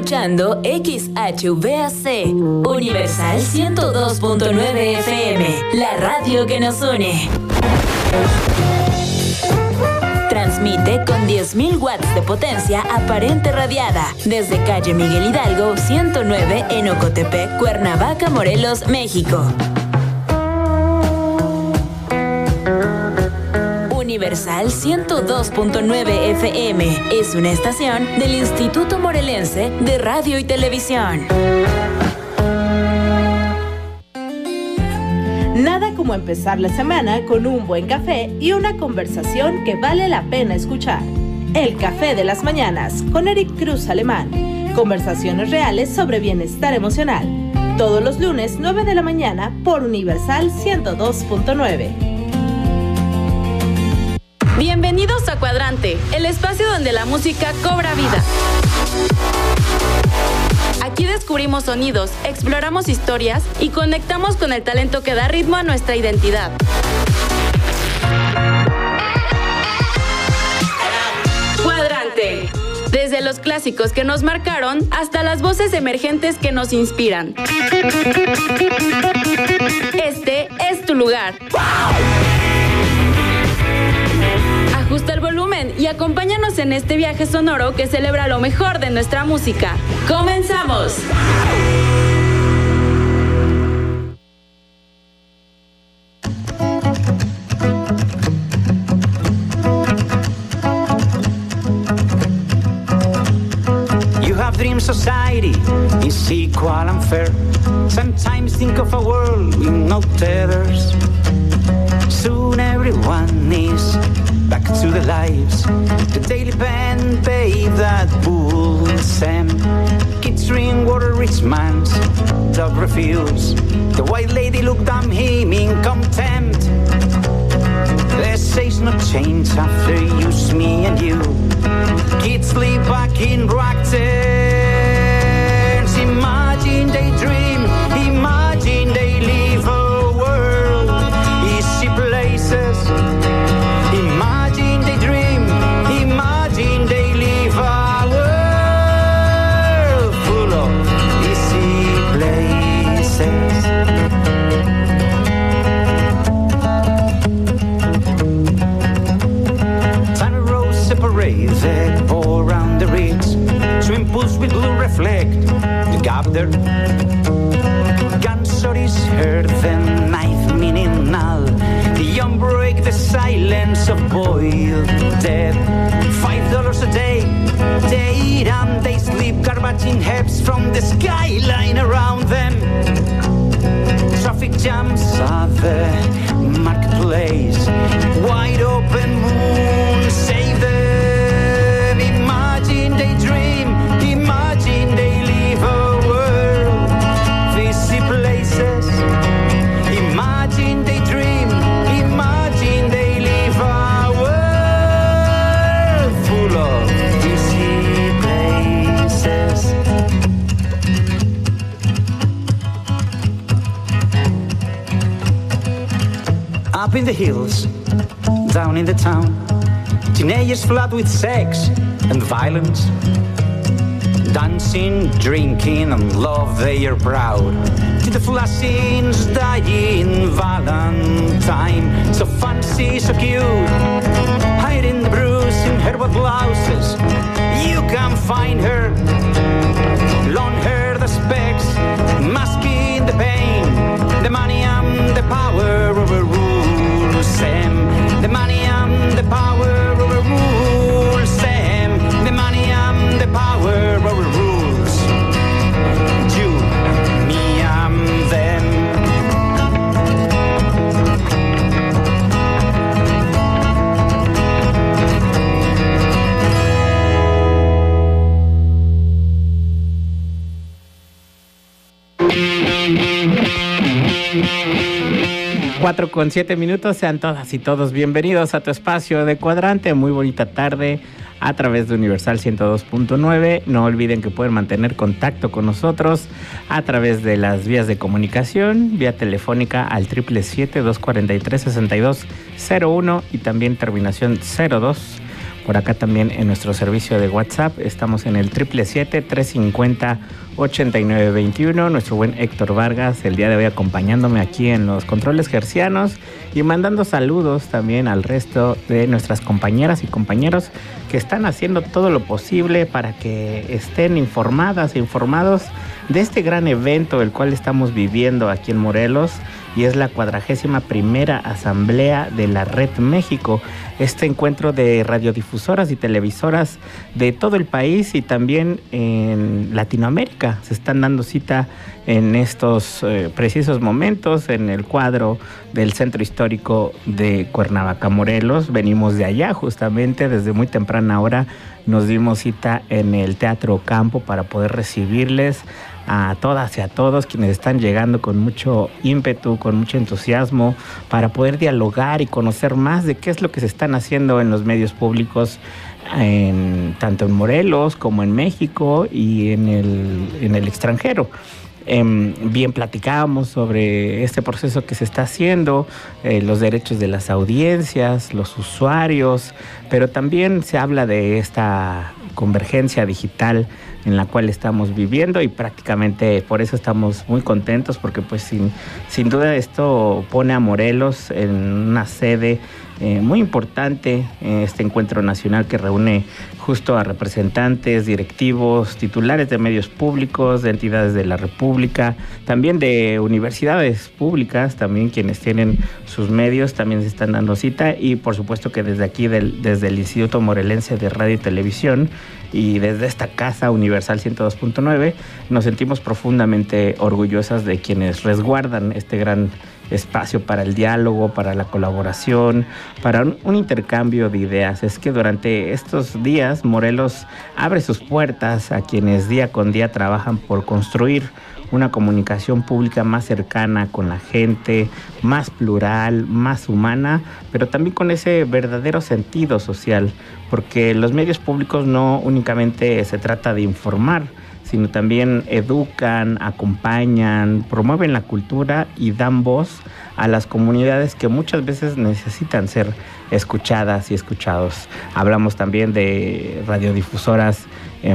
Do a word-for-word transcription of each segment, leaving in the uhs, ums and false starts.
escuchando X H V A C, Universal ciento dos punto nueve F M, la radio que nos une. Transmite con diez mil watts de potencia aparente radiada desde calle Miguel Hidalgo ciento nueve en Ocotepec, Cuernavaca, Morelos, México. Universal ciento dos punto nueve F M es una estación del Instituto Morelense de Radio y Televisión. Nada como empezar la semana con un buen café y una conversación que vale la pena escuchar. El Café de las Mañanas con Eric Cruz Alemán. Conversaciones reales sobre bienestar emocional. Todos los lunes, nueve de la mañana, por Universal ciento dos punto nueve. Bienvenidos a Cuadrante, el espacio donde la música cobra vida. Aquí descubrimos sonidos, exploramos historias y conectamos con el talento que da ritmo a nuestra identidad. Cuadrante. Desde los clásicos que nos marcaron hasta las voces emergentes que nos inspiran. Este es tu lugar. Ajusta el volumen y acompáñanos en este viaje sonoro que celebra lo mejor de nuestra música. ¡Comenzamos! You have dream society is equal and fair. Sometimes think of a world with no tethers. Soon everyone is back to the lives. The daily pen pave that pulls them. Kids drink water, rich man's dog refuse. The white lady looked at him in contempt. There says no change after use me and you. Kids sleep back in ragtents. Imagine they dream, imagine they live a world, easy places. Imagine they dream, imagine they live a world full of easy places. Tiny rows separate the ball around the ridge. Swim pools with blue reflect the gap there. Gunshot heard, the knife meaning null. The young break the silence of boiled dead. Five dollars a day, they eat and they sleep. Garbage in heaps from the skyline around them. Traffic jams at the marketplace. Wide open moon, save them. Imagine they dream, imagine they live a world, busy places. Imagine they dream, imagine they live a world full of busy places. Up in the hills, down in the town, teenagers flood with sex and violence. Dancing, drinking, and love they are proud. To the flashings dying Valentine. So fancy, so cute, hiding the bruise in her blouses. You can find her, long hair, the specs, masking the pain. The money and the power overrules them. The money and the power overrules them. The money and the power overrules you, me and them. Cuatro con siete minutos, sean todas y todos bienvenidos a tu espacio de Cuadrante. Muy bonita tarde a través de Universal ciento dos punto nueve. No olviden que pueden mantener contacto con nosotros a través de las vías de comunicación, vía telefónica al siete siete siete, dos cuatro tres, seis dos cero uno y también terminación cero dos por acá también en nuestro servicio de WhatsApp. Estamos en el siete siete siete, tres cinco cero, ocho nueve dos uno. Nuestro buen Héctor Vargas el día de hoy acompañándome aquí en los controles hercianos y mandando saludos también al resto de nuestras compañeras y compañeros que están haciendo todo lo posible para que estén informadas e informados de este gran evento el cual estamos viviendo aquí en Morelos, y es la cuadragésima primera asamblea de la Red México, este encuentro de radiodifusoras y televisoras de todo el país y también en Latinoamérica. Se están dando cita en estos eh, precisos momentos en el cuadro del Centro Histórico de Cuernavaca, Morelos. Venimos de allá justamente, desde muy temprana hora nos dimos cita en el Teatro Campo para poder recibirles a todas y a todos quienes están llegando con mucho ímpetu, con mucho entusiasmo, para poder dialogar y conocer más de qué es lo que se están haciendo en los medios públicos, en, tanto en Morelos como en México y en el, en el extranjero. Eh, bien platicábamos sobre este proceso que se está haciendo, eh, los derechos de las audiencias, los usuarios, pero también se habla de esta convergencia digital en la cual estamos viviendo, y prácticamente por eso estamos muy contentos, porque pues sin, sin duda esto pone a Morelos en una sede eh, muy importante, eh, este encuentro nacional que reúne justo a representantes, directivos, titulares de medios públicos, de entidades de la República, también de universidades públicas, también quienes tienen sus medios también se están dando cita, y por supuesto que desde aquí, del, desde el Instituto Morelense de Radio y Televisión, y desde esta casa Universal ciento dos punto nueve nos sentimos profundamente orgullosas de quienes resguardan este gran espacio para el diálogo, para la colaboración, para un, un intercambio de ideas. Es que durante estos días Morelos abre sus puertas a quienes día con día trabajan por construir una comunicación pública más cercana con la gente, más plural, más humana, pero también con ese verdadero sentido social, porque los medios públicos no únicamente se trata de informar, sino también educan, acompañan, promueven la cultura y dan voz a las comunidades que muchas veces necesitan ser escuchadas y escuchados. Hablamos también de radiodifusoras eh,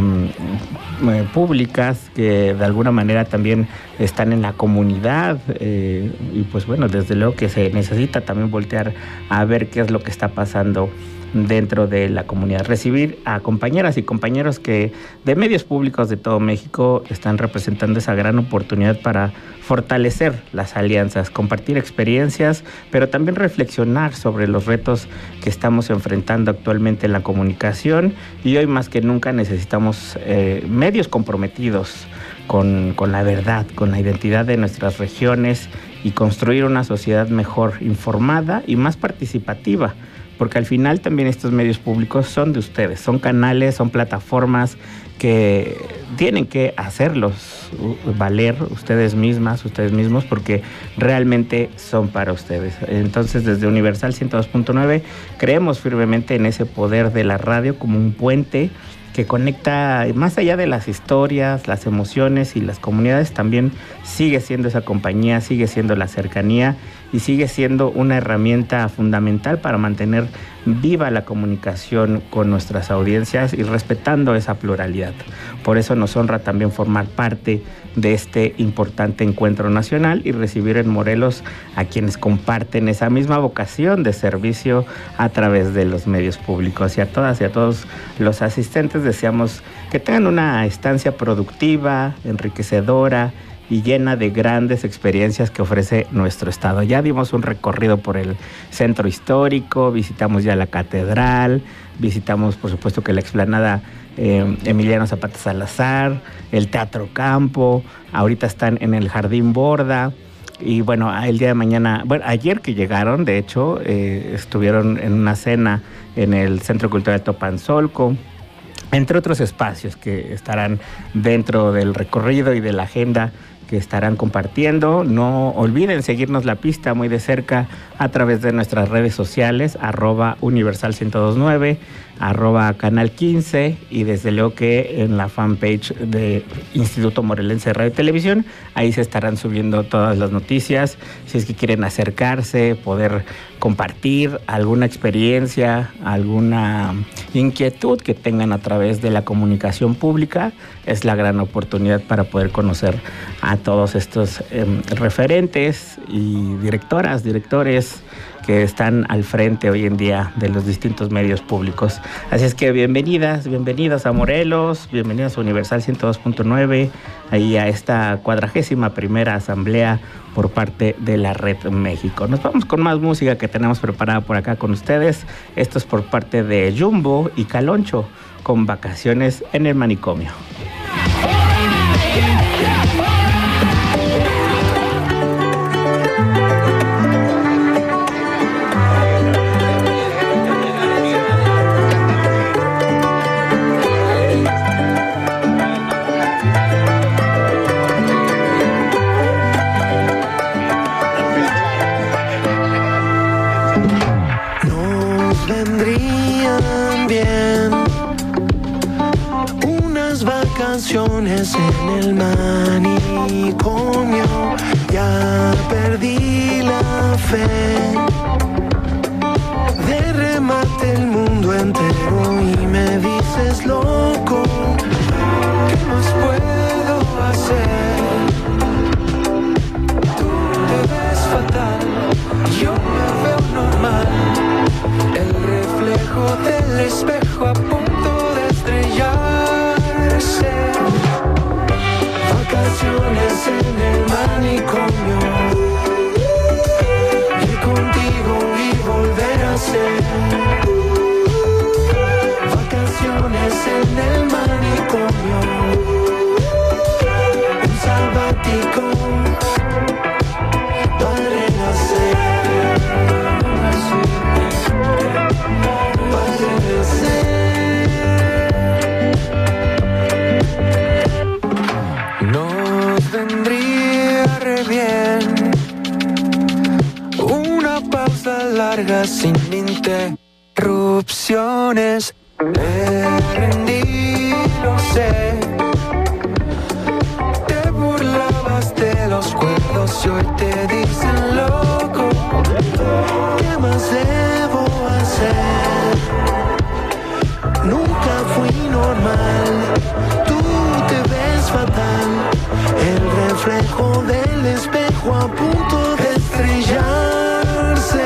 eh, públicas que de alguna manera también están en la comunidad, eh, y pues bueno, desde luego que se necesita también voltear a ver qué es lo que está pasando dentro de la comunidad. Recibir a compañeras y compañeros que de medios públicos de todo México están representando esa gran oportunidad para fortalecer las alianzas, compartir experiencias, pero también reflexionar sobre los retos que estamos enfrentando actualmente en la comunicación, y hoy más que nunca necesitamos eh, medios comprometidos con, con la verdad, con la identidad de nuestras regiones, y construir una sociedad mejor informada y más participativa, porque al final también estos medios públicos son de ustedes, son canales, son plataformas que tienen que hacerlos valer ustedes mismas, ustedes mismos, porque realmente son para ustedes. Entonces, desde Universal ciento dos punto nueve creemos firmemente en ese poder de la radio como un puente que conecta más allá de las historias, las emociones y las comunidades. También sigue siendo esa compañía, sigue siendo la cercanía y sigue siendo una herramienta fundamental para mantener viva la comunicación con nuestras audiencias y respetando esa pluralidad. Por eso nos honra también formar parte de este importante encuentro nacional y recibir en Morelos a quienes comparten esa misma vocación de servicio a través de los medios públicos. Y a todas y a todos los asistentes deseamos que tengan una estancia productiva, enriquecedora y llena de grandes experiencias que ofrece nuestro estado. Ya dimos un recorrido por el centro histórico, visitamos ya la catedral, visitamos por supuesto que la explanada eh, Emiliano Zapata Salazar, el Teatro Campo, ahorita están en el Jardín Borda. Y bueno, el día de mañana, bueno, ayer que llegaron, de hecho, eh, estuvieron en una cena en el Centro Cultural Topanzolco, entre otros espacios que estarán dentro del recorrido y de la agenda que estarán compartiendo. No olviden seguirnos la pista muy de cerca a través de nuestras redes sociales, arroba Universal ciento dos punto nueve, arroba Canal quince, y desde luego que en la fanpage de Instituto Morelense de Radio y Televisión, ahí se estarán subiendo todas las noticias. Si es que quieren acercarse, poder compartir alguna experiencia, alguna inquietud que tengan a través de la comunicación pública, es la gran oportunidad para poder conocer a todos estos eh, referentes y directoras, directores que están al frente hoy en día de los distintos medios públicos. Así es que bienvenidas, bienvenidos a Morelos, bienvenidos a Universal ciento dos punto nueve, ahí a esta cuadragésima primera asamblea por parte de la Red México. Nos vamos con más música que tenemos preparada por acá con ustedes. Esto es por parte de Jumbo y Caloncho, con Vacaciones en el Manicomio. En el manicomio ya perdí la fe de remate el mundo entero y me dices loco, ¿qué más puedo hacer? Tú te ves fatal, yo me veo normal, el reflejo del espejo a punto de estrellarse. Vacaciones en el manicomio, ir contigo y volver a ser. Vacaciones en el manicomio, un sabático para renacer, para renacer. Vendría re bien una pausa larga sin interrupciones. Me rendí, lo sé. Te burlabas de los cuerdos y hoy te dicen loco. ¿Qué más debo hacer? Nunca fui normal. Tú te ves fatal. El reflejo del espejo a punto de estrellarse.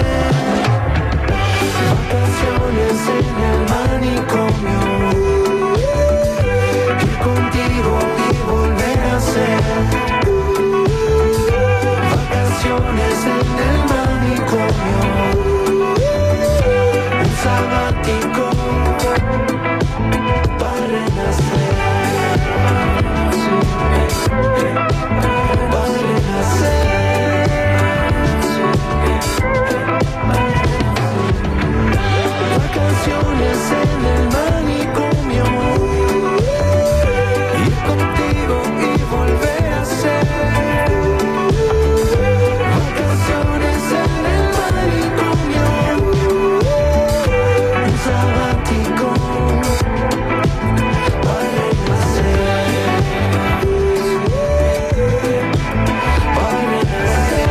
Vacaciones en el manicomio, ir contigo y volver a ser. Vacaciones en el manicomio, un sabático para renacer. Vacaciones en el manicomio, ir contigo y volver a ser. Vacaciones en el manicomio, un sabático para renacer, para renacer.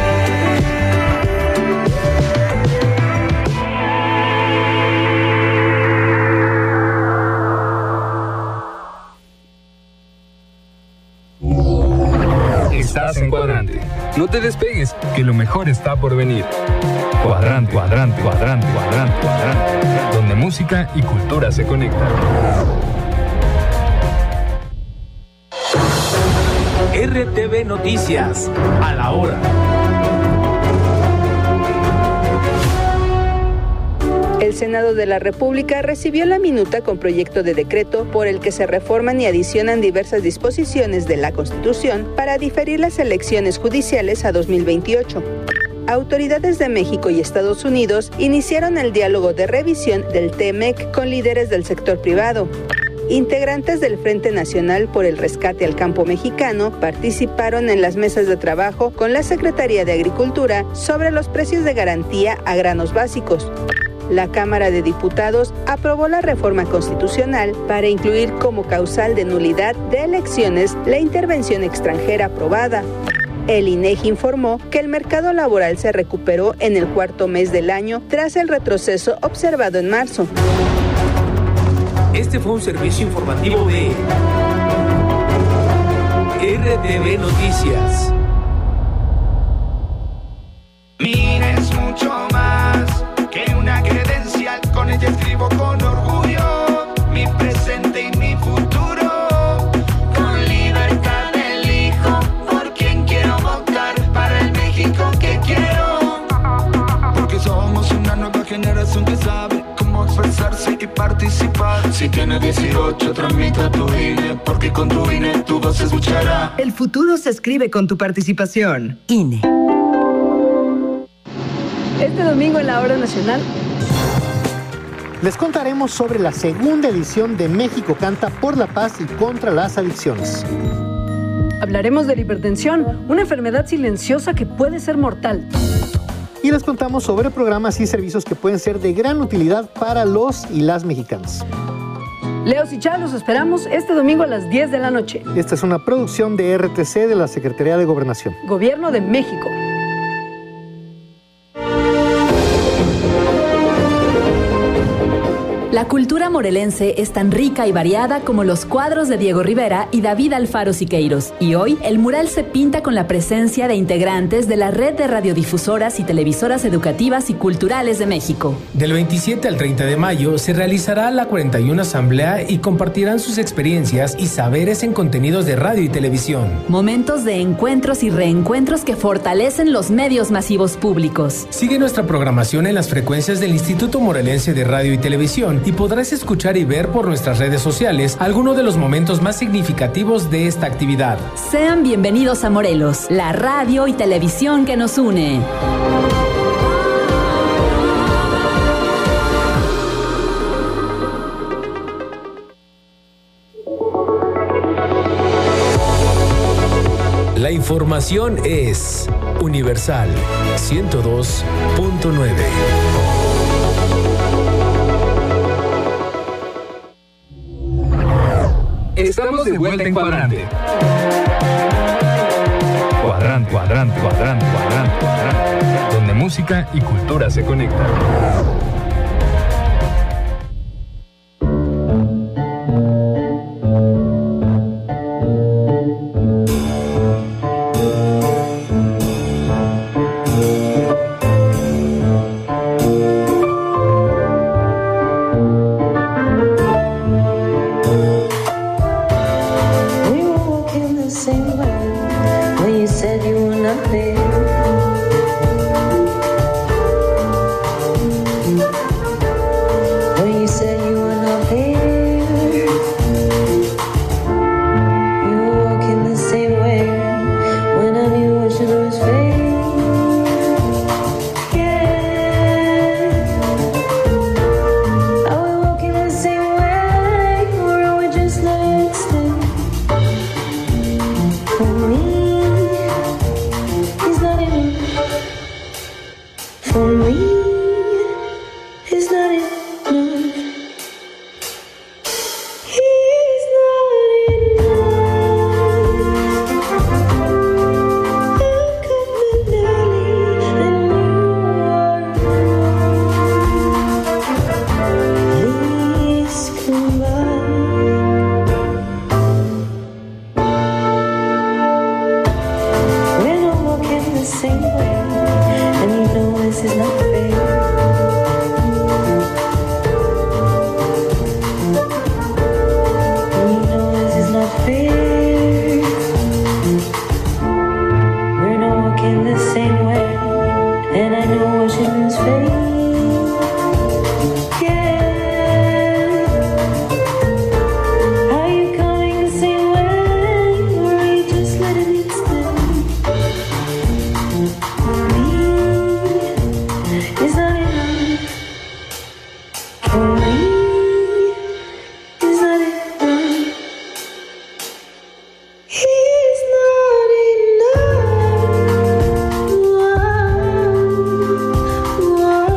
Estás en Cuadrante. No te despegues, que lo mejor está por venir. Cuadrante, cuadrante, cuadrante, cuadrante, cuadrante. Donde música y cultura se conectan. R T V Noticias, a la hora. El Senado de la República recibió la minuta con proyecto de decreto por el que se reforman y adicionan diversas disposiciones de la Constitución para diferir las elecciones judiciales a dos mil veintiocho. Autoridades de México y Estados Unidos iniciaron el diálogo de revisión del T M E C con líderes del sector privado. Integrantes del Frente Nacional por el Rescate al Campo Mexicano participaron en las mesas de trabajo con la Secretaría de Agricultura sobre los precios de garantía a granos básicos. La Cámara de Diputados aprobó la reforma constitucional para incluir como causal de nulidad de elecciones la intervención extranjera aprobada. El INEGI informó que el mercado laboral se recuperó en el cuarto mes del año tras el retroceso observado en marzo. Este fue un servicio informativo de R T V Noticias. Mira, es mucho más que una credencial, con ella escribo con orgullo mi presente y mi futuro. Con libertad elijo por quien quiero votar, para el México que quiero. Porque somos una nueva generación que sabe cómo expresarse y participar. Si tienes dieciocho, tramita tu I N E, porque con tu I N E tu voz se escuchará. El futuro se escribe con tu participación. I N E. Este domingo en la Hora Nacional les contaremos sobre la segunda edición de México Canta por la Paz y contra las adicciones. hablaremos de la hipertensión, una enfermedad silenciosa que puede ser mortal. Y les contamos sobre programas y servicios que pueden ser de gran utilidad para los y las mexicanos. Leos y Chá, los esperamos este domingo a las diez de la noche. Esta es una producción de R T C de la Secretaría de Gobernación. Gobierno de México. La cultura morelense es tan rica y variada como los cuadros de Diego Rivera y David Alfaro Siqueiros. Y hoy, el mural se pinta con la presencia de integrantes de la red de radiodifusoras y televisoras educativas y culturales de México. Del veintisiete al treinta de mayo se realizará la cuarenta y una Asamblea y compartirán sus experiencias y saberes en contenidos de radio y televisión. Momentos de encuentros y reencuentros que fortalecen los medios masivos públicos. Sigue nuestra programación en las frecuencias del Instituto Morelense de Radio y Televisión y podrás escuchar y ver por nuestras redes sociales algunos de los momentos más significativos de esta actividad. Sean bienvenidos a Morelos, la radio y televisión que nos une. La información es Universal ciento dos punto nueve. Estamos de vuelta en Cuadrante. Cuadrante, cuadrante, cuadrante, cuadrante, cuadrante. Donde música y cultura se conectan. Whoa.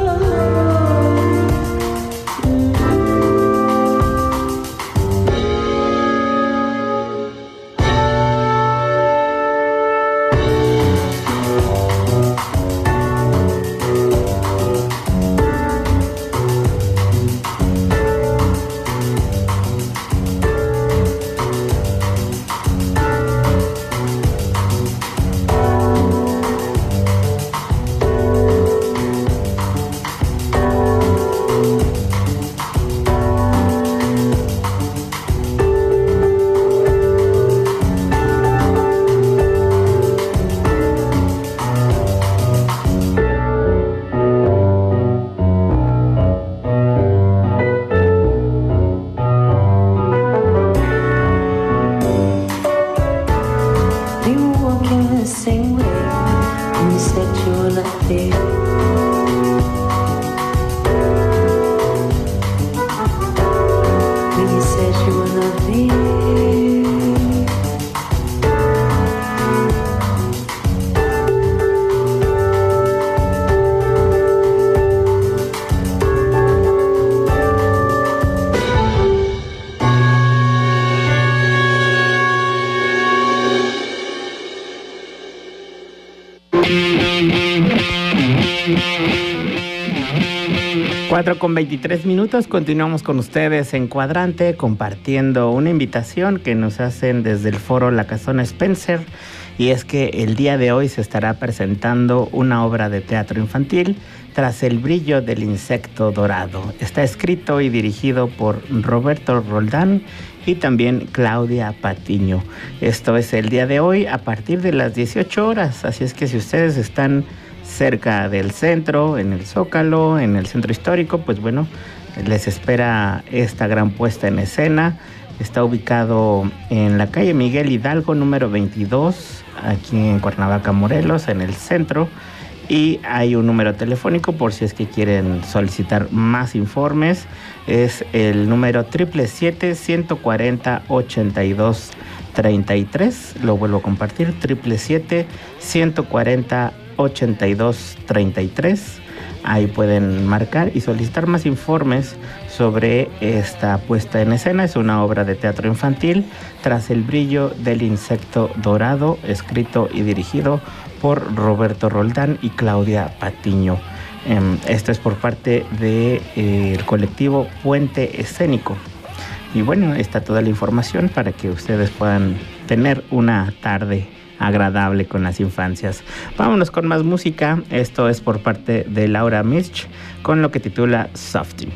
cuatro con veintitrés minutos, continuamos con ustedes en Cuadrante, compartiendo una invitación que nos hacen desde el foro La Casona Spencer, y es que el día de hoy se estará presentando una obra de teatro infantil, Tras el brillo del insecto dorado. Está escrito y dirigido por Roberto Roldán y también Claudia Patiño. Esto es el día de hoy a partir de las dieciocho horas, así es que si ustedes están cerca del centro, en el Zócalo, en el centro histórico, pues bueno, les espera esta gran puesta en escena. Está ubicado en la calle Miguel Hidalgo, número veintidós, aquí en Cuernavaca, Morelos, en el centro. Y hay un número telefónico por si es que quieren solicitar más informes. Es el número siete siete siete, ciento cuarenta, ochenta y dos treinta y tres. Lo vuelvo a compartir, siete siete siete, ciento cuarenta, ochenta y dos treinta y tres. Ahí pueden marcar y solicitar más informes sobre esta puesta en escena. Es una obra de teatro infantil, Tras el brillo del insecto dorado, escrito y dirigido por Roberto Roldán y Claudia Patiño. Eh, esto es por parte del de, eh, colectivo Puente Escénico. Y bueno, está toda la información para que ustedes puedan tener una tarde agradable con las infancias. Vámonos con más música. Esto es por parte de Laura Misch con lo que titula Softy.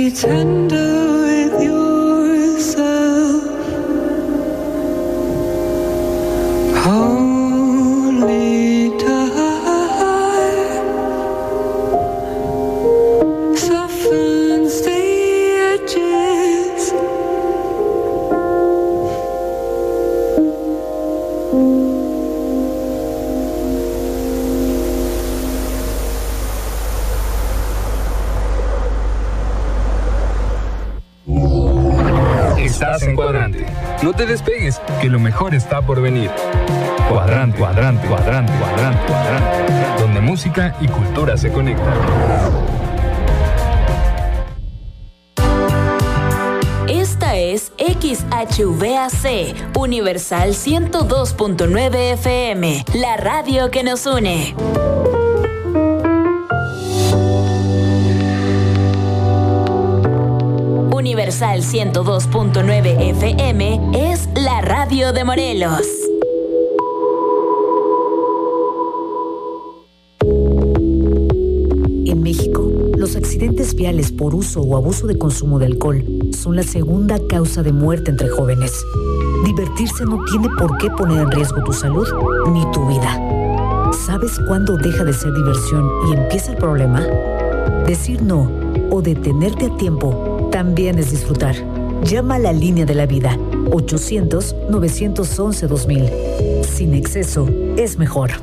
Be tender with yourself. Only time softens the edges. Estás en Cuadrante. No te despegues, que lo mejor está por venir. Cuadrante, cuadrante, cuadrante, cuadrante, cuadrante. Donde música y cultura se conectan. Esta es X H V A C, Universal ciento dos punto nueve F M, la radio que nos une. Universal ciento dos punto nueve F M es la radio de Morelos. En México, los accidentes viales por uso o abuso de consumo de alcohol son la segunda causa de muerte entre jóvenes. Divertirse no tiene por qué poner en riesgo tu salud ni tu vida. ¿Sabes cuándo deja de ser diversión y empieza el problema? Decir no o detenerte a tiempo también es disfrutar. Llama a la línea de la vida, ochocientos, novecientos once, dos mil. Sin exceso, es mejor.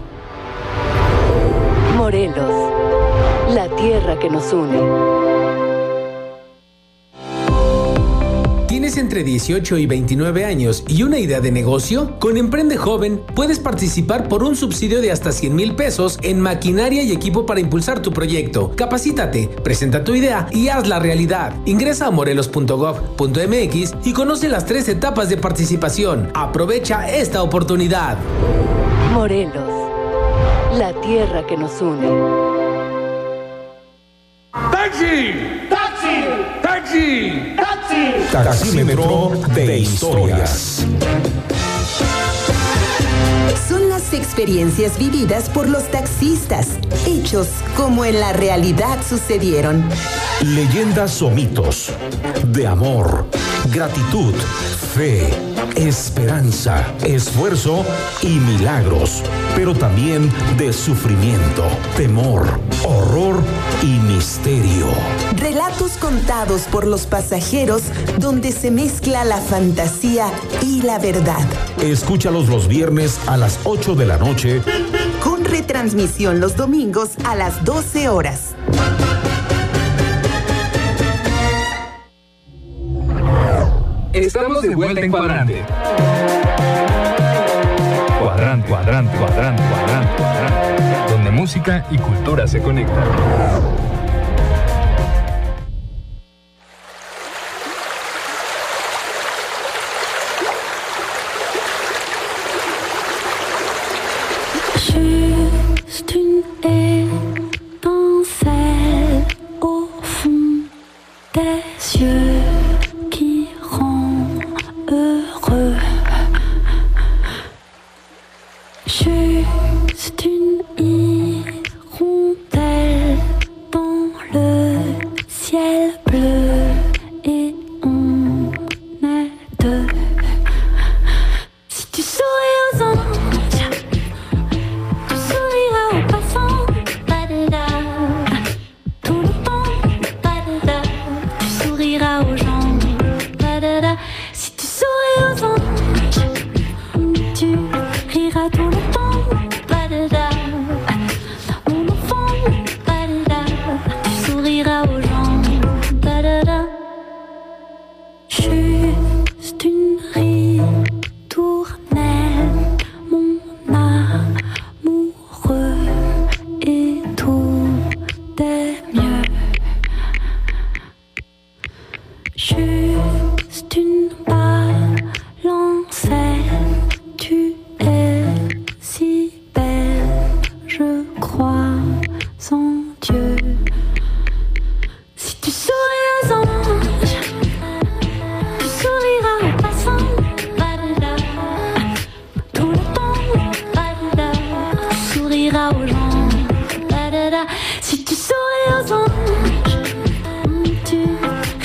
Morelos, la tierra que nos une. ¿Tienes entre dieciocho y veintinueve años y una idea de negocio? Con Emprende Joven puedes participar por un subsidio de hasta cien mil pesos en maquinaria y equipo para impulsar tu proyecto. Capacítate, presenta tu idea y hazla realidad. Ingresa a morelos punto gov punto m x y conoce las tres etapas de participación. Aprovecha esta oportunidad. Morelos, la tierra que nos une. ¡Taxi! ¡Taxi! ¡Taxi! ¡Taxi! Taxímetro de historias. Son las experiencias vividas por los taxistas, hechos como en la realidad sucedieron. Leyendas o mitos de amor, gratitud, fe, esperanza, esfuerzo y milagros, pero también de sufrimiento, temor, horror y misterio. Relatos contados por los pasajeros donde se mezcla la fantasía y la verdad. Escúchalos los viernes a las ocho de la noche. Con retransmisión los domingos a las doce horas. Estamos de vuelta en Cuadrante. Cuadrante, cuadrante, cuadrante, cuadrante, cuadrante. Donde música y cultura se conectan. Juste une étincelle au fond des yeux qui rend heureux. Juste une hirondelle dans le ciel bleu et on est deux. Si tu souris aux anges, tu souriras aux passants. Ba-da-da. Tout le temps, ba-da-da. Tu souriras aux gens. Ba-da-da. Si tu souris aux anges, tu riras tout le temps. Ba-da-da. Mon enfant, ba-da-da. Tu souriras aux gens. Ba-da-da. Juste une ritournelle, mon amoureux, et tout est mieux. Juste une balancelle, tu es si belle, je crois en Dieu. Si tu souris aux anges, tu souriras aux passants. Ba-da-da. Tout le temps, ba-da-da. Tu souriras aux gens. Ba-da-da. Si tu souris aux anges, tu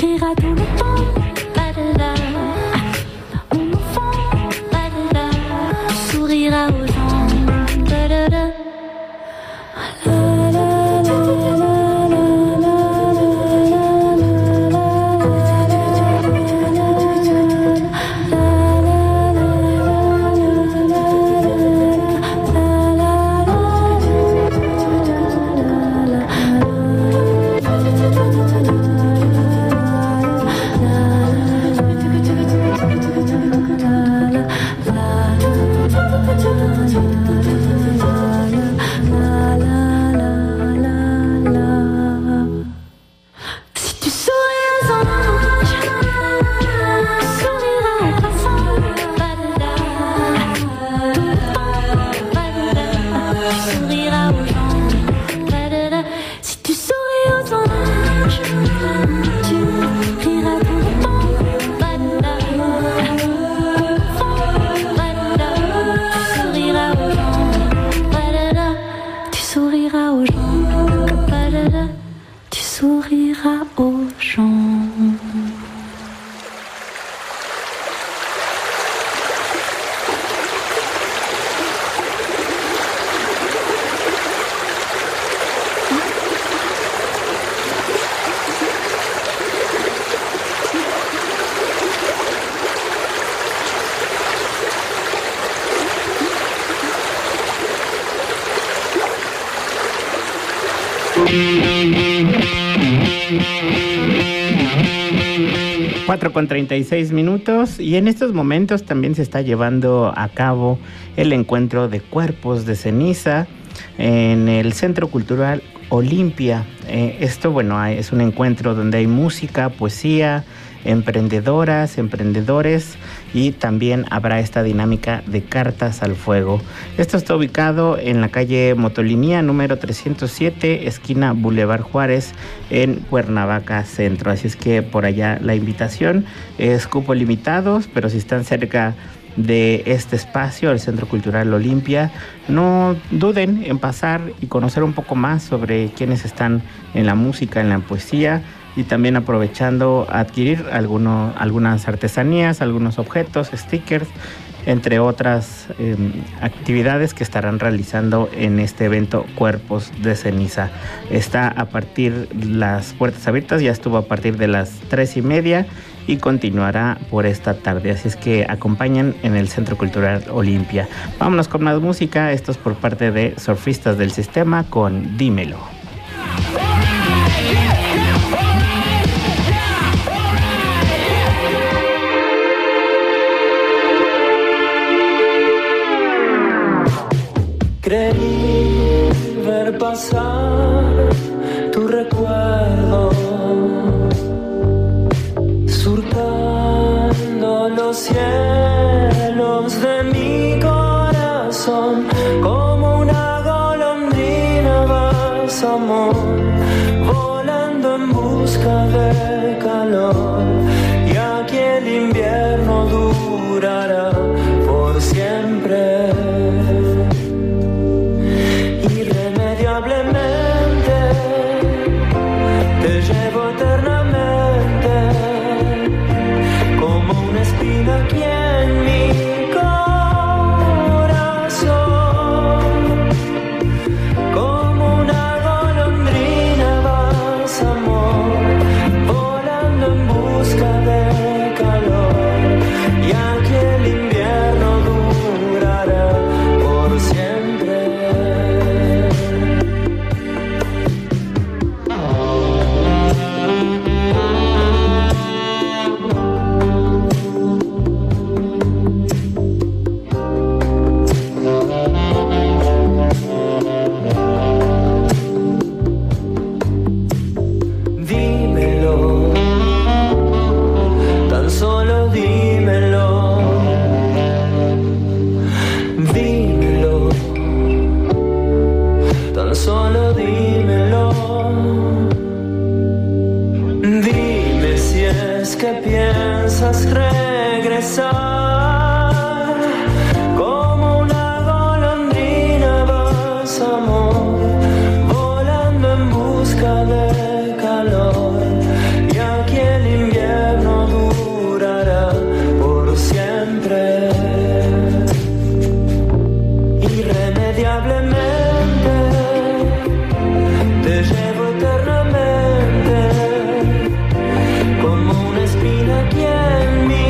sourira aux gens. cuatro con treinta y seis minutos, y en estos momentos también se está llevando a cabo el encuentro de cuerpos de ceniza en el Centro Cultural Olimpia. Eh, esto, bueno, hay, es un encuentro donde hay música, poesía, emprendedoras, emprendedores, y también habrá esta dinámica de cartas al fuego. Esto está ubicado en la calle Motolinía número trescientos siete, esquina Boulevard Juárez, en Cuernavaca Centro. Así es que por allá la invitación es cupo limitados, pero si están cerca de este espacio, el Centro Cultural Olimpia, no duden en pasar y conocer un poco más sobre quienes están en la música, en la poesía, y también aprovechando a adquirir alguno, algunas artesanías, algunos objetos, stickers, entre otras eh, actividades que estarán realizando en este evento Cuerpos de Ceniza. Está a partir las puertas abiertas, ya estuvo a partir de las tres y media y continuará por esta tarde. Así es que acompañan en el Centro Cultural Olimpia. Vámonos con más música. Esto es por parte de Surfistas del Sistema con Dímelo. Creí ver pasar tu recuerdo, surcando los cielos de mi corazón, como una golondrina vas, amor, volando en busca de calor, y aquí el invierno durará por siempre. Te llevo eternamente como una espina aquí en mi corazón, como una golondrina vas, amor, volando en busca de calor, y aquí el invierno durará por siempre. Regresar como una golondrina vas, amor, volando en busca de calor, y aquí el invierno durará por siempre. Irremediablemente te llevo eternamente como una espina aquí en mi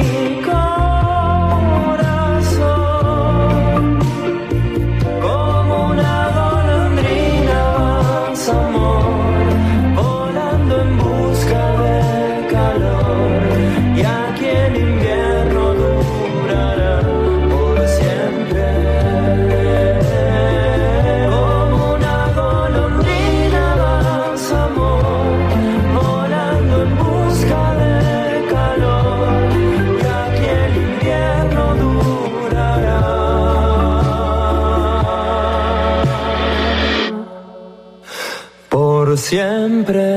siempre.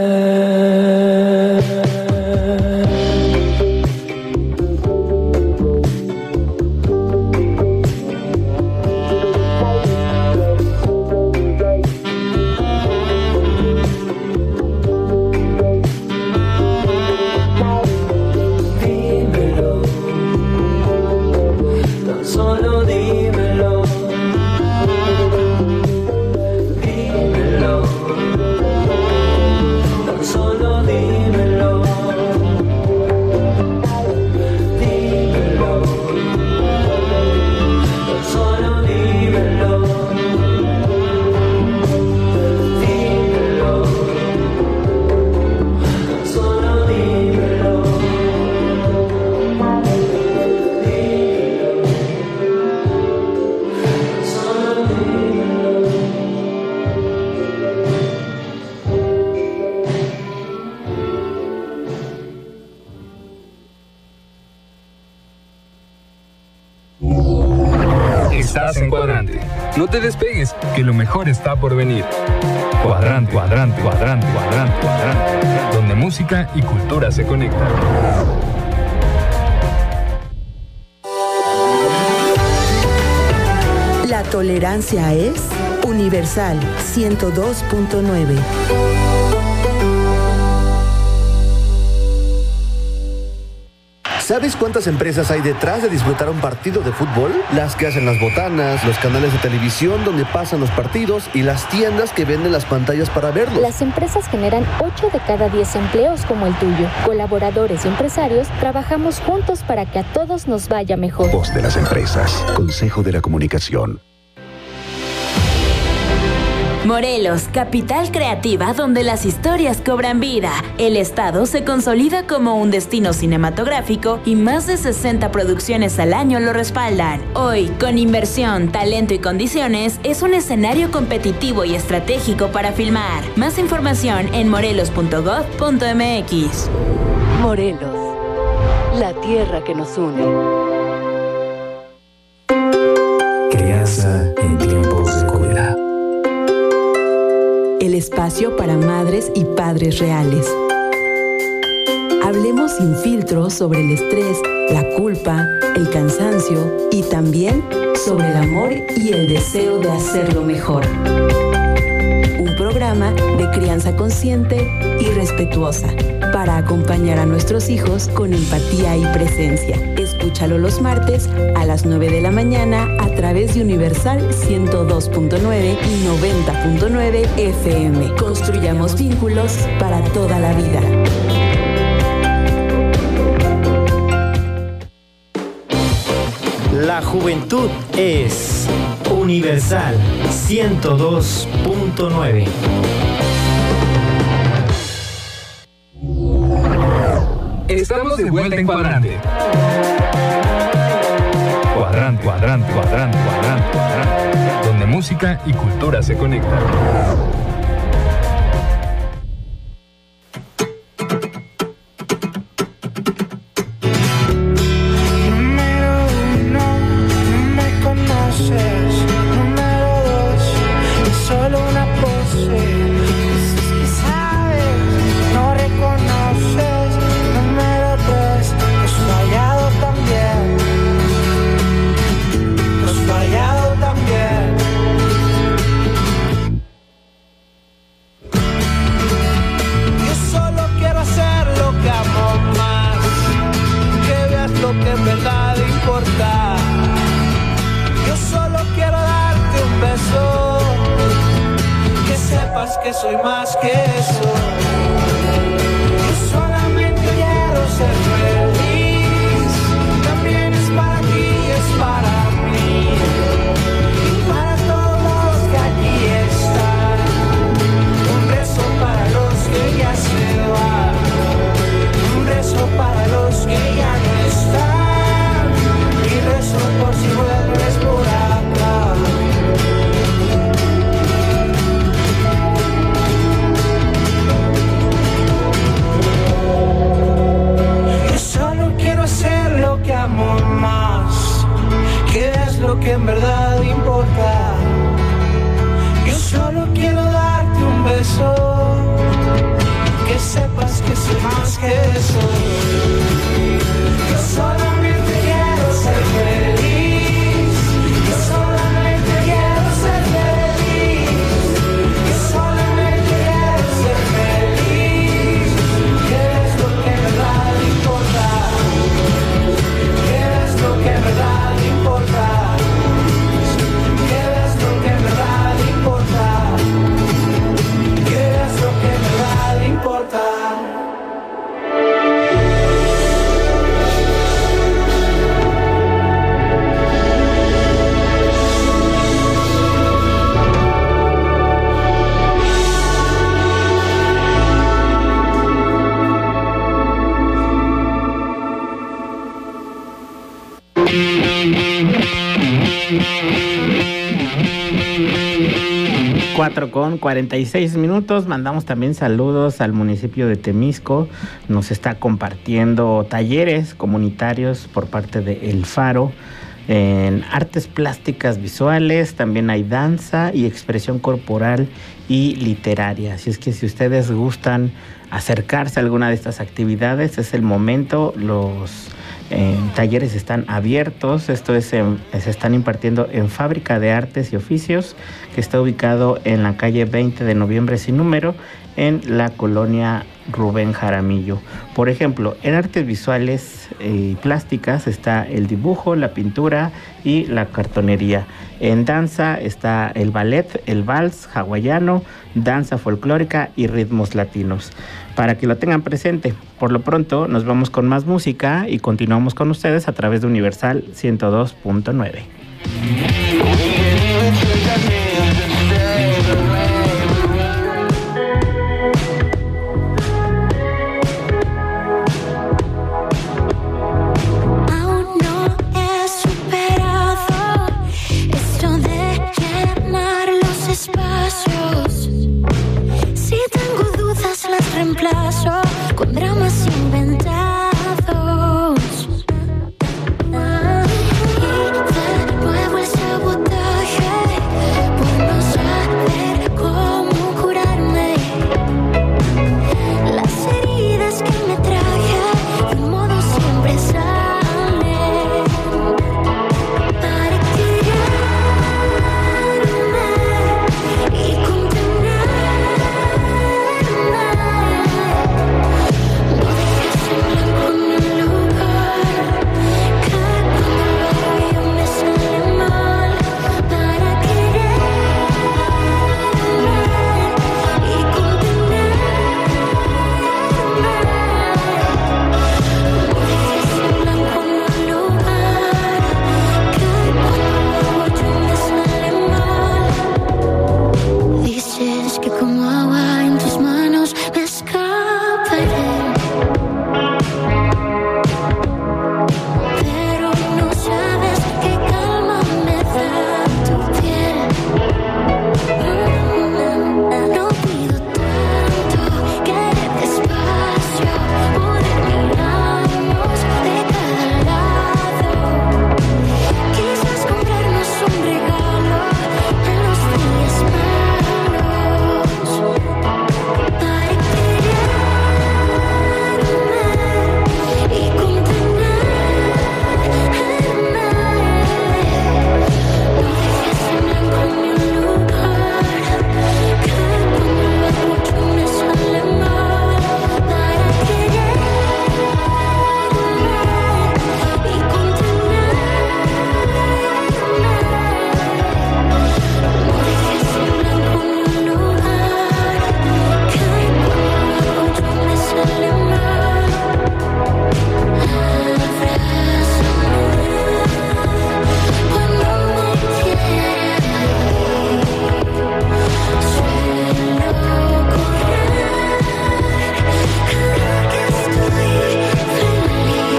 Estás en Cuadrante. No te despegues, que lo mejor está por venir. Cuadrante, cuadrante, cuadrante, cuadrante, cuadrante. Donde música y cultura se conectan. La tolerancia es Universal ciento dos punto nueve. ¿Sabes cuántas empresas hay detrás de disfrutar un partido de fútbol? Las que hacen las botanas, los canales de televisión donde pasan los partidos y las tiendas que venden las pantallas para verlos. Las empresas generan ocho de cada diez empleos como el tuyo. Colaboradores y empresarios trabajamos juntos para que a todos nos vaya mejor. Voz de las empresas. Consejo de la Comunicación. Morelos, capital creativa donde las historias cobran vida. El estado se consolida como un destino cinematográfico y más de sesenta producciones al año lo respaldan. Hoy, con inversión, talento y condiciones, es un escenario competitivo y estratégico para filmar. Más información en morelos punto gob punto mx. Morelos, la tierra que nos une. Crianza en tiempos de cólera. El espacio para madres y padres reales. Hablemos sin filtro sobre el estrés, la culpa, el cansancio y también sobre el amor y el deseo de hacerlo mejor. Un programa de crianza consciente y respetuosa para acompañar a nuestros hijos con empatía y presencia. Escúchalo los martes a las nueve de la mañana a través de Universal ciento dos punto nueve y noventa punto nueve F M. Construyamos vínculos para toda la vida. La juventud es Universal ciento dos punto nueve. Estamos de vuelta en Cuadrante. Cuadrante, cuadrante, cuadrante, cuadrante, cuadrante. Donde música y cultura se conectan. Que soy más que eso. Yo solamente quiero ser feliz. También es para ti, es para mí y para todos los que aquí están. Un beso para los que ya se van. Un beso para los que ya no están. Y rezo por si vuelves por acá. Hacer lo que amo más, que es lo que en verdad importa. Yo solo quiero darte un beso, que sepas que soy más que eso. Yo solamente quiero ser feliz. Yo solamente quiero ser feliz. Yo solamente quiero ser feliz. Que es lo que en verdad importa. Que en verdad importa, ¿qué es lo que en verdad importa? ¿Qué es lo que en verdad importa? cuatro con cuarenta y seis minutos. Mandamos también saludos al municipio de Temisco. Nos está compartiendo talleres comunitarios por parte de El Faro. En artes plásticas visuales también hay danza y expresión corporal y literaria. Así es que si ustedes gustan acercarse a alguna de estas actividades, es el momento. Los eh, talleres están abiertos. Esto es en, se están impartiendo en Fábrica de Artes y Oficios, que está ubicado en la calle veinte de noviembre sin número, en la colonia Rubén Jaramillo. Por ejemplo, en artes visuales y plásticas está el dibujo, la pintura y la cartonería. En danza está el ballet, el vals hawaiano, danza folclórica y ritmos latinos. Para que lo tengan presente. Por lo pronto nos vamos con más música y continuamos con ustedes a través de Universal ciento dos punto nueve. Espacios. Si tengo dudas las reemplazo con dramas inventados. Y de nuevo el sabotaje por no saber cómo curarme. Las heridas que me traje de un modo siempre salen para quererme. Dices que como agua en tus manos me escaparé, pero no sabes qué calma me da tu piel. No pido tanto, querer despacio, poder mirarnos de cada lado. Quizás comprarnos un regalo en los días malos para quererme y contenerme. No dejes en blanco ni un lugar que cuando lo mucho me sale mal para quererme y contenerme. No dejes en blanco ni un lugar que cuando lo mucho me sale mal. Abrázame cuando me quieras. Suelo correr cada que estoy feliz.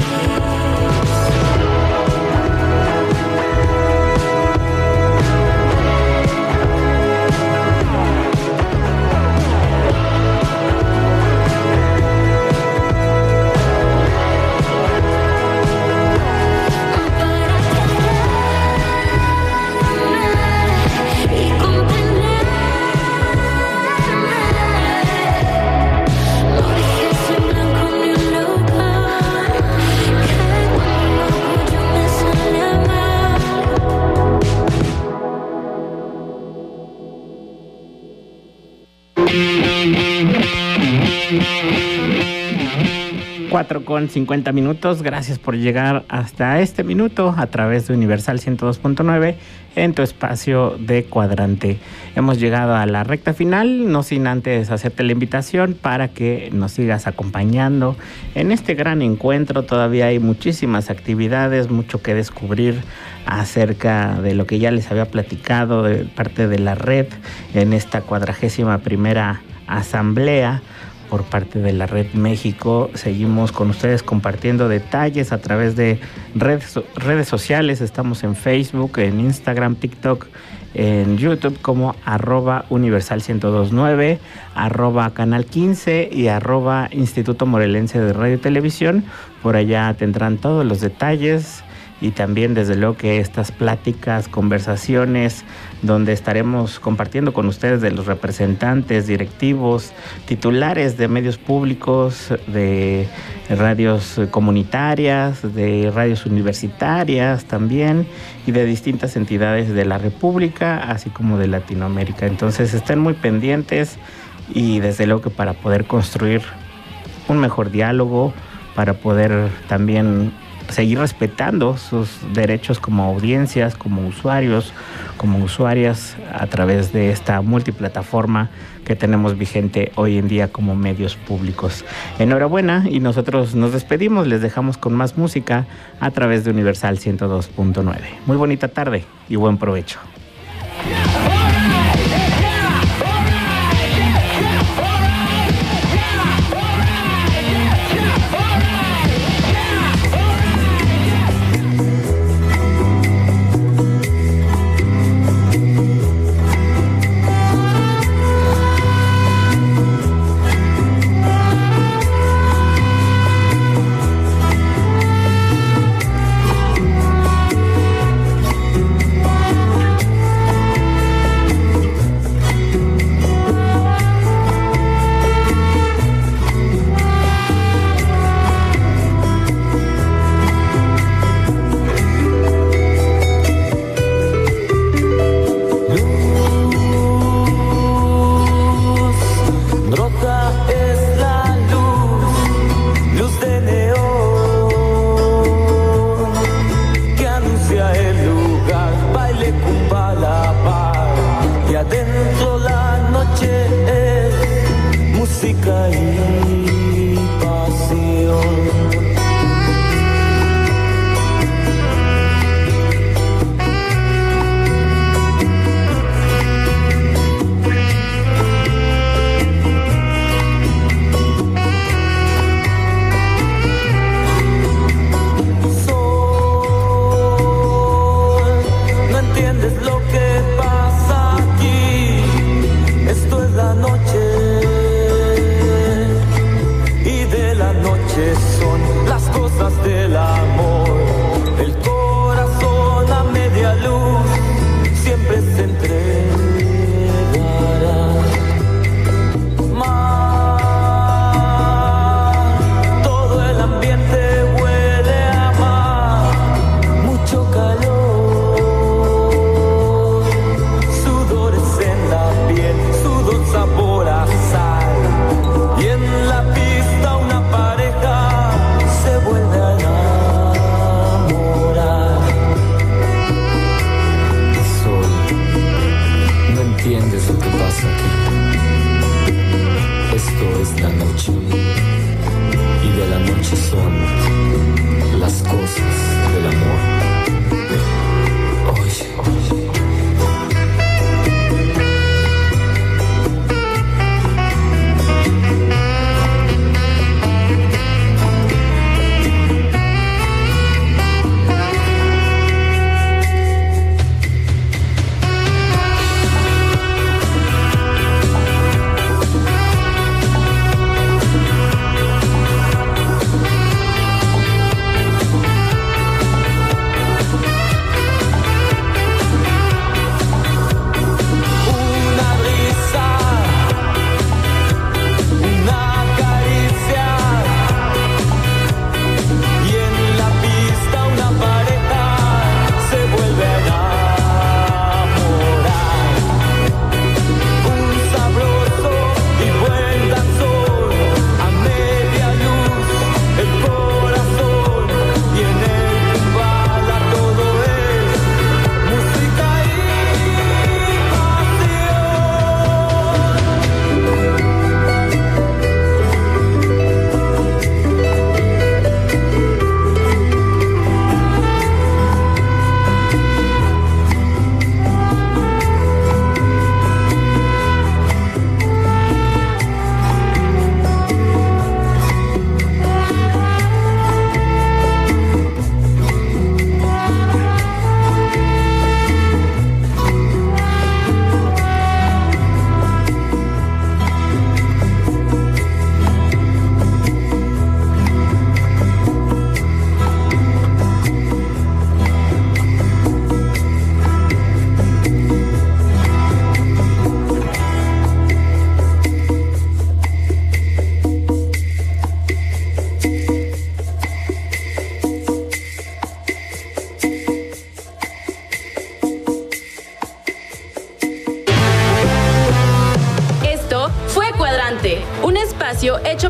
Y contenerme. No dejes en blanco ni un lugar que cuando lo mucho me sale mal. cuatro con cincuenta minutos. Gracias por llegar hasta este minuto a través de Universal ciento dos punto nueve en tu espacio de Cuadrante. Hemos llegado a la recta final, no sin antes hacerte la invitación para que nos sigas acompañando en este gran encuentro. Todavía hay muchísimas actividades, mucho que descubrir acerca de lo que ya les había platicado de parte de la red en esta cuadragésima primera asamblea por parte de la Red México. Seguimos con ustedes compartiendo detalles a través de redes, redes sociales. Estamos en Facebook, en Instagram, TikTok, en YouTube como arroba Universal ciento dos punto nueve, arroba Canal quince y arroba Instituto Morelense de Radio y Televisión. Por allá tendrán todos los detalles y también desde luego que estas pláticas, conversaciones, donde estaremos compartiendo con ustedes de los representantes, directivos, titulares de medios públicos, de radios comunitarias, de radios universitarias también, y de distintas entidades de la República, así como de Latinoamérica. Entonces estén muy pendientes, y desde luego que para poder construir un mejor diálogo, para poder también seguir respetando sus derechos como audiencias, como usuarios, como usuarias a través de esta multiplataforma que tenemos vigente hoy en día como medios públicos. Enhorabuena, y nosotros nos despedimos, les dejamos con más música a través de Universal ciento dos punto nueve. Muy bonita tarde y buen provecho. Esto es la noche.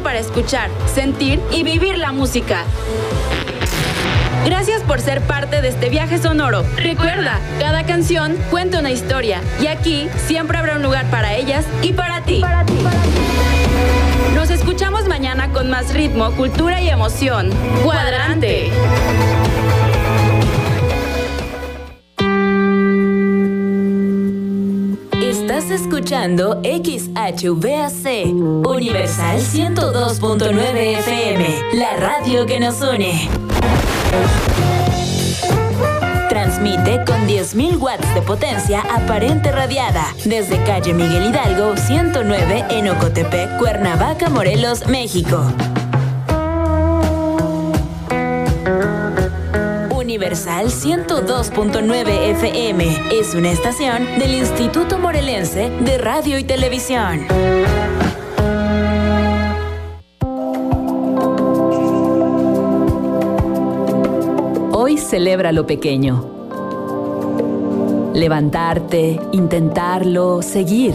para escuchar, sentir y vivir la música. Gracias por ser parte de este viaje sonoro. Recuerda, cada canción cuenta una historia y aquí siempre habrá un lugar para ellas y para ti. Para ti, para ti. Nos escuchamos mañana con más ritmo, cultura y emoción. Cuadrante. Estás escuchando X H V A C, Universal ciento dos punto nueve F M, la radio que nos une. Transmite con diez mil watts de potencia aparente radiada desde calle Miguel Hidalgo ciento nueve en Ocotepec, Cuernavaca, Morelos, México. Universal ciento dos punto nueve F M es una estación del Instituto Morelense de Radio y Televisión. Hoy celebra lo pequeño. Levantarte, intentarlo, seguir.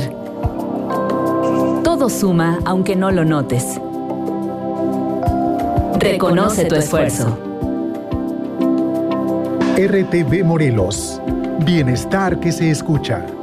Todo suma aunque no lo notes. Reconoce tu esfuerzo. R T V Morelos. Bienestar que se escucha.